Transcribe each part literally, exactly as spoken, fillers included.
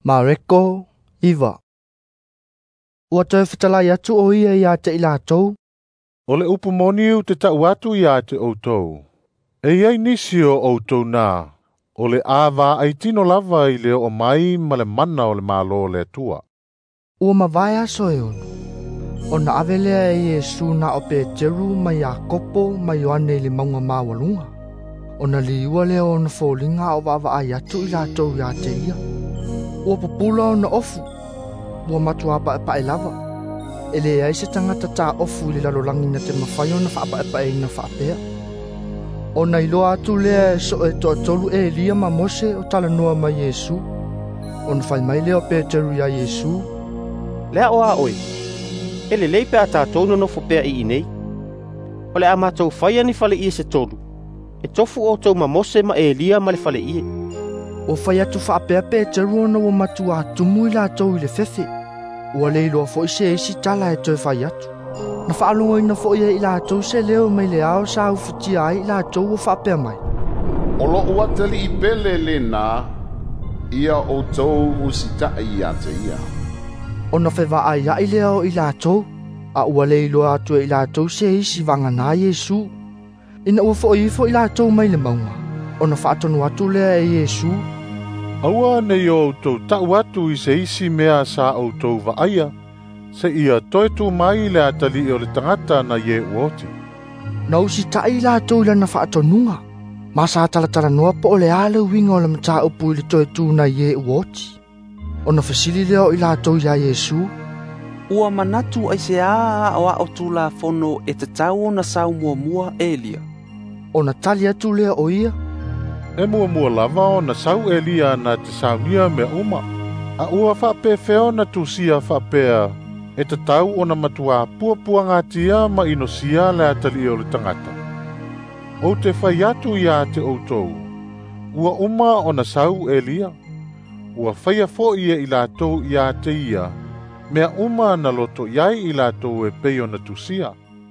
Mareko, Iva. Ua toi whatalai atu o ia ia te ilatou. O le upumoni u te tau atu ia te outou. E iai nisi o outou nā. O le āwa ai tino lava i le o mai ma le mana o le malo le tua. Ua mawai aso e onu. O na avelea e Yesu na o Peteru ma Iakopo ma Ioane le maunga mawalunga. O na liua le o na fōlinga o wawa ai atu i latou ia te ia. Ua popula o na ofu. Ua matua pa e pa e lava. E le ai se tangata tā ofu le lalolangi na te mawhai o na whaapa e pa e na whaapea. O na iloa atu lea e so e toa tolu e lia ma Mose o tala noa ma Yesu. O na whai mai leo Peteru ia Yesu. Lea oa oi. E le leipe a tātou no nofo pea i inei. O le a mātou whaia ni whale i se tolu. E tofu o tau ma Mose ma Elia ma le whale i. O whai atu whaapea Peteru o na wa matua atumu i lātou i le fefe. Ua leiloa fo i se isi tala e toi whai atu. Na whaalonga ina fo ia i lātou se leo mai le ao sa uwhitia ai i lātou o whaapea mai. O lo ua tali i pele le nā, ia o tau usita i ate ia. O na whewa ai ai leo i lātou, a ua leiloa atu i lātou se isi vanga nā Yesu. Ina ua fo i fo i lātou mai le maunga. O na whaatonu atu lea e Yesu. Aua nei o outou tau atu i se isi mea sa outou wa aia. Se ia toi tu mai le atali o le tangata na ye uoti. Na usi tai lātou ila na whaatonunga. Masa atalatala noa po o le ale winga o le mata upu i le toi tu na ye uoti. O na fasili leo i lātou ia Yesu. Ua manatu ai se a o a o tula fono e te tau na sau mua mua Elia. O na tali atu leo o ia. E mua mua lava o na sau Elia na te saunia me uma. A ua whape feo na tusia whapea. E te tau o na matua pua pua ngatia ma inosia le atali o le tangata. O te whai atu ia te outou. Ua uma o na sau Elia. Ua whaia fo ia i lātou ia te ia. Mea uma na loto iai i lātou e peo na tusia.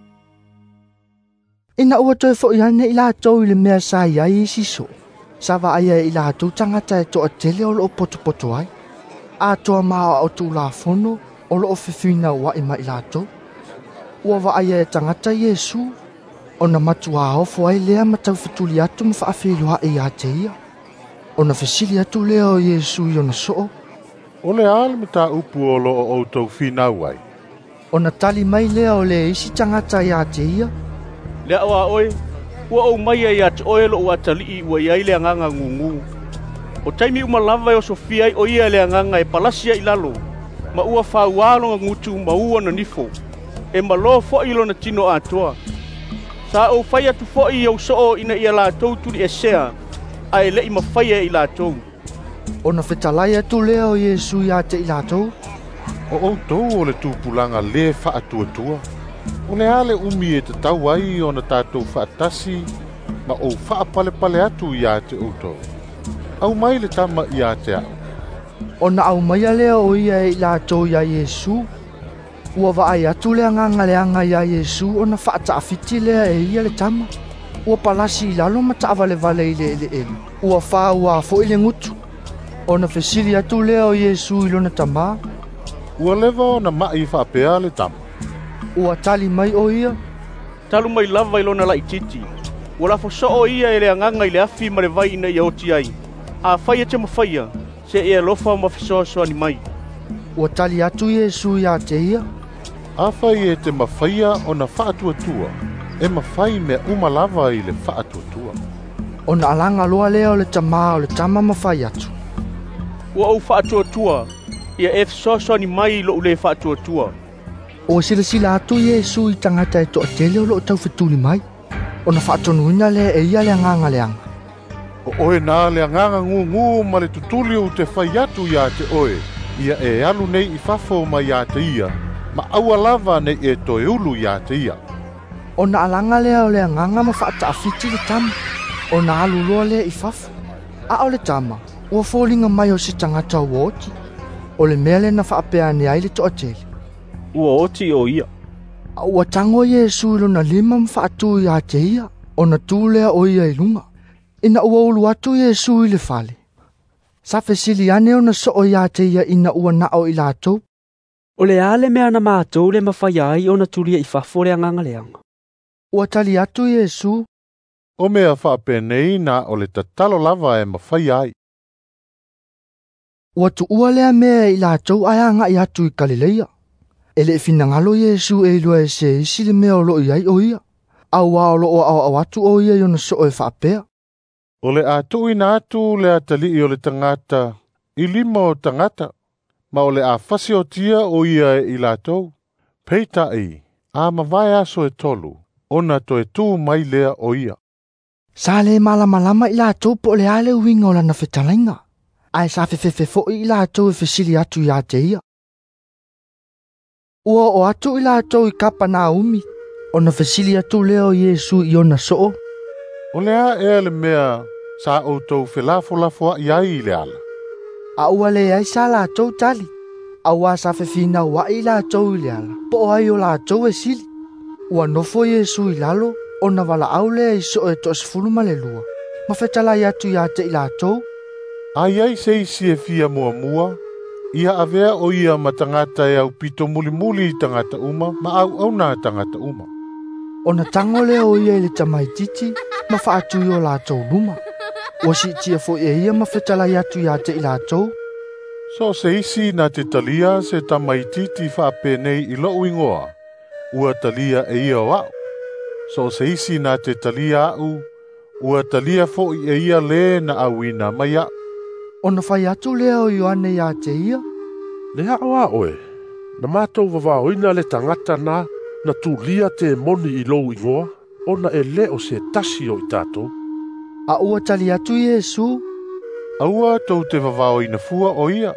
Ina ua toi fo iane i lātou i le mea sa iai i siso. Sawa aia i lātou tangata e toa tele o lo poto poto ai. A toa maa o tu la fono. O lo ofifina wa ima i lātou. Ua wa aia e tangata Yesu. O na matua ofo ai lea matau fituli atu ma whaafilua e a te ia. O na fesili atu lea o Yesu i o na soo. O le ale me tā upu o lo o outou finau ai. O na tali mai lea o le isi tangata i a te ia. Lea oa oi. Ua au mai ai at oe lo ua tali i ua iai lea nganga ngungu. O taimi umalava e o Sofia i o ia lea nganga e palasia i lalo. Ma ua whaualo ngutu ma ua na nifo. E malo fo ilo na tino atoa. Sa o whai atu fo i au soo ina ia lātou tuli e sea. A e lei ma whaia i lātou. O na whetalai atu lea o Yesu i ate i lātou. O outou o le tūpulanga le whaatua-tua. O le ale umi e te tau ai o na tātou whaatasi. Ma o whaapale pale atu i ate outou. Au mai le tama i ate au. O na au mai lea o ia i lātou ia Yesu. Ua wa ai atu lea nganga leanga ia Yesu o na whaata awhiti lea e ia le tama. Ua palasi i lalo mata avale vale i le ele ele. Ua wha ua fo i le ngutu. O na fesili atu lea o Yesu i lona tama. Ua lewa o na mai whapea le tama. Ua tali mai o ia. Talu mai lava i lona lai titi. Ua lafo so o ia e lea nganga i le afi ma le vai ina i oti ai. A whaia te mawhaia. Se e alofa ma fisoasoa ni mai. Ua tali atu Yesu ia te ia. A whai e te mawhaia o na whaatua-tua. E mawhai mea umalava i le whaatua-tua. O na alanga loa lea o le tama o le tama mawhai atu. Ua au whaatua-tua. Ia e fisoasoa ni mai lo ule whaatua-tua. O sila sila atu Yesu i tangata e toa tele o lo tau whetuli mai. O na whaatonuina lea e ia lea nganga leanga. O oe nā lea nganga ngu ngu ma le tutuli o te whai atu ia te oe. Ia e alu nei i whafo ma ia te ia. Ma aua lava nei e toe ulu ia te ia. O na alanga lea o lea nganga ma whaata awhiti le tama. O na alu loa lea i whafo. A o le tama. Ua fōlinga mai o se tangata o oti. O le mea le na whaapea ne ai le toa tele. Ua oti o ia. A ua tango Yesu ilo na lima ma whaatu ia te ia. O na tūlea o ia i lunga. Ina ua ulu atu Yesu i le fale. Sa fesili ane ona so o ia te ia ina ua na o ila tau. O le ale mea na mātou le mawhai ai ona tulia i whafo le anganga leanga. Ua tali atu Yesu. O mea whaapenei na o le tatalo lava e mawhai ai. Ua tu ua lea mea ila tau ayanga i atu i Galileia. Ele finangalo Yesu e ilua e se isi le mea o lo i ai o ia. Au a o lo o au au atu o ia yona so o e whaapea. O le atu ina atu le atali i o le tangata, i lima o tangata, ma o le a fasi o tia o ia e ila tau. Peita i, a mawai aso e tolu, ona to e tu mai lea o ia. Sa le malama lama ila tau po le ale uinga o lana whetalainga. Ai sa whewhewhe fo i ila tau e fesili atu i a te ia. Ua o atu ila tau i kapa na umi, ona fesili atu leo Yesu i ona soo. O lea e le mea sa o tau whelafo lafoa i ai le ala. A ua le ai sa la tau tali. A ua sa whewhina wa i la tau i le ala. Po ai o la tau e sili. Ua nofo Yesu i lalo, ona wala au lea i so e to sifulu male lua. Ma whetala i atu i a te i la tau. Ai ai se isi e fia mua mua, ia avea o ia ma tangata e au pito muli muli tangata uma, ma au au na tangata uma. Ona tango leo o ia i le tamai titi, ma wha atu i o la tau luma. Ua si tia fo e ia ma whetala i atu i a te i la tau. So se isi na te talia se tamaititi whaapenei i lo uingoa, ua talia e ia wau. So se isi na te talia au, ua talia fo i e ia le na awina mai au. Ona whai atu leo i ane i a te ia. Le hawa oe, na mātou wawāoina le tangata na, na tūlia te moni i lou ingoa, ona e le o se tasi o i tātou. A ua tali atu Yesu. Aua tau te wawao ina fua o ia.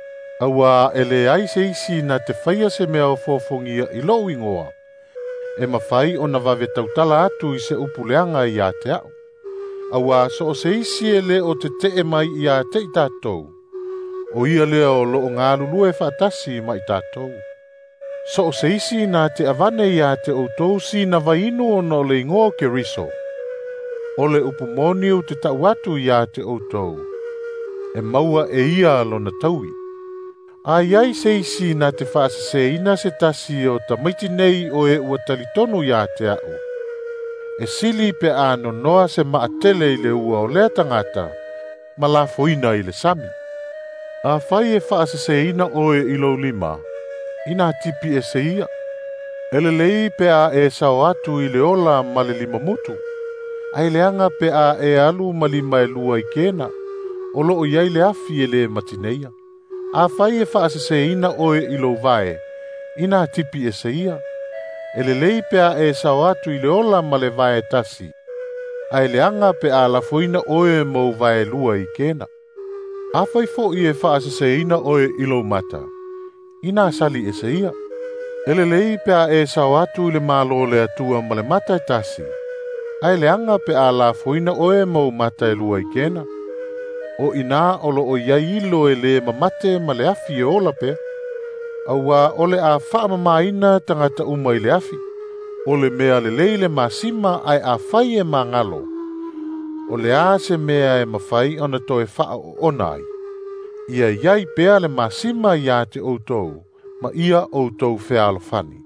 Aua ele ai se isi na te whaia se mea o fofongia i lo ingoa. E mawhai o na wawe tautala atu i se upuleanga i a te au. Aua so o se isi ele o te te e mai i a te i tātou. O ia lea o lo o ngā lulu e whaatasi mai tātou. So o se isi na te awane i a te outou si na wainu o no le ingoa ke riso. O le upumoni o te tau atu i a te outou. E maua e ia lo na taui. Ai ai se isi na te whaasase ina se tasi o ta maiti nei o e ua talitonu i a te au. E sili pe ano noa se maatele i le ua o lea tangata, ma la foina i le sami. A whai e whaasase ina o e ilo lima, ina tipi e se ia. Ele lei pe a e sao atu i le ola ma le lima mutu. Ai leanga pe a e alu ma lima e lua i kena, o lo o iai le afi e le matineia. A whai e whaasase ina o e ilo vae, ina tipi e se ia. Ele lei pe a e sao atu i le ola ma le vae tasi. Ai leanga pe a la foina o e mau vae lua i kena. A whai fo i e whaasase ina o e ilo mata. Ina sali e se ia. Ele lei pe a e sao atu i le malo le atua ma le mata e tasi. Ai leanga pe a la foina o e mau mata e lua i kena. O ina o lo o iai ilo e le mamate ma le afi e ola pe. Aua o le a whaamamaina tangata uma i le afi. O le mea le leile masima ai a whai e mangalo. O le a se mea e mawhai ona to e wha o onai. Ia iai pea le masima i a te outou, ma ia outou whealo whani.